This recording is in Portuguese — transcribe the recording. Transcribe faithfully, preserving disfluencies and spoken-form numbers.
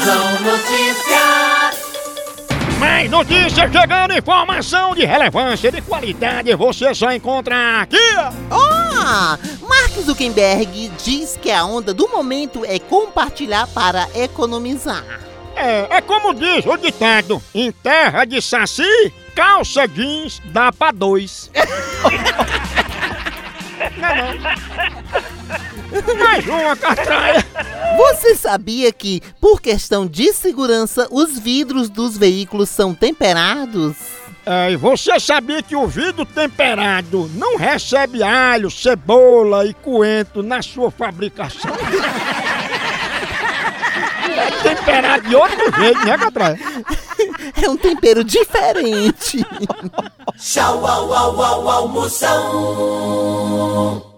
Moção Notícias. Mais notícias chegando, informação de relevância, de qualidade, você só encontra aqui. Oh, Mark Zuckerberg diz que a onda do momento é compartilhar para economizar. É, é como diz o ditado, em terra de saci, calça jeans dá pra dois. Não, não. Mais uma catraia. Você sabia que, por questão de segurança, os vidros dos veículos são temperados? É, e você sabia que o vidro temperado não recebe alho, cebola e coentro na sua fabricação? É temperado de outro jeito, né, catraia? É um tempero diferente. Tchau, au, au, au, au, Moção.